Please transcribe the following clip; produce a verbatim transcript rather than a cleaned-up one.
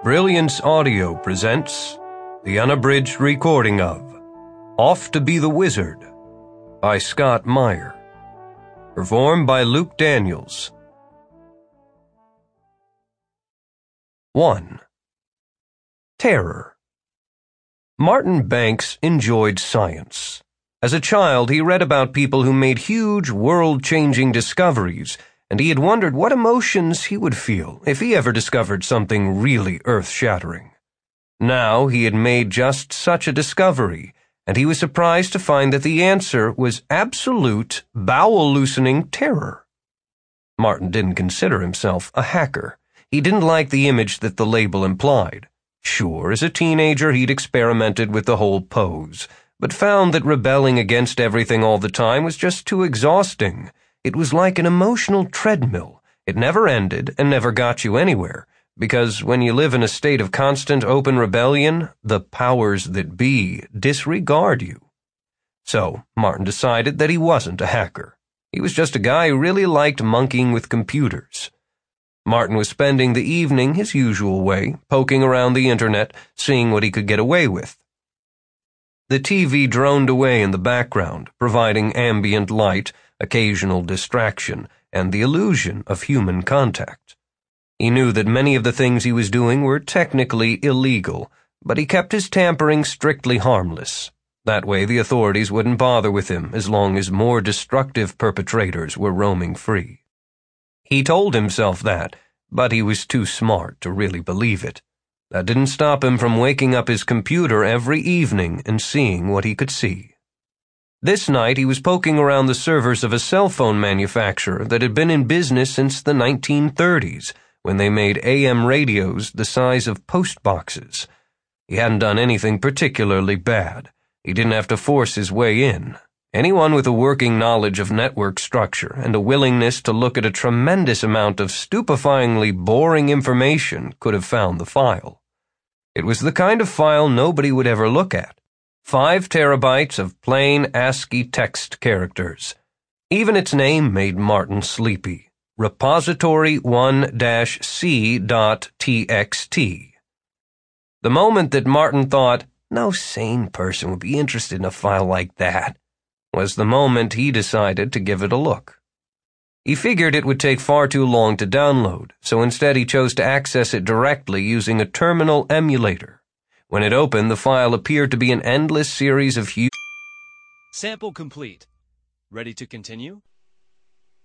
Brilliance Audio presents the unabridged recording of Off to Be the Wizard by Scott Meyer. Performed by Luke Daniels. one. Terror. Martin Banks enjoyed science. As a child, he read about people who made huge, world-changing discoveries, and he had wondered what emotions he would feel if he ever discovered something really earth-shattering. Now he had made just such a discovery, and he was surprised to find that the answer was absolute, bowel-loosening terror. Martin didn't consider himself a hacker. He didn't like the image that the label implied. Sure, as a teenager he'd experimented with the whole pose, but found that rebelling against everything all the time was just too exhausting. It was like an emotional treadmill. It never ended and never got you anywhere, because when you live in a state of constant open rebellion, the powers that be disregard you. So, Martin decided that he wasn't a hacker. He was just a guy who really liked monkeying with computers. Martin was spending the evening his usual way, poking around the internet, seeing what he could get away with. The T V droned away in the background, providing ambient light, occasional distraction, and the illusion of human contact. He knew that many of the things he was doing were technically illegal, but he kept his tampering strictly harmless. That way the authorities wouldn't bother with him as long as more destructive perpetrators were roaming free. He told himself that, but he was too smart to really believe it. That didn't stop him from waking up his computer every evening and seeing what he could see. This night he was poking around the servers of a cell phone manufacturer that had been in business since the nineteen thirties, when they made A M radios the size of post boxes. He hadn't done anything particularly bad. He didn't have to force his way in. Anyone with a working knowledge of network structure and a willingness to look at a tremendous amount of stupefyingly boring information could have found the file. It was the kind of file nobody would ever look at. Five terabytes of plain ASCII text characters. Even its name made Martin sleepy. Repository one C dot T X T. The moment that Martin thought, no sane person would be interested in a file like that, was the moment he decided to give it a look. He figured it would take far too long to download, so instead he chose to access it directly using a terminal emulator. When it opened, the file appeared to be an endless series of huge... Sample complete. Ready to continue?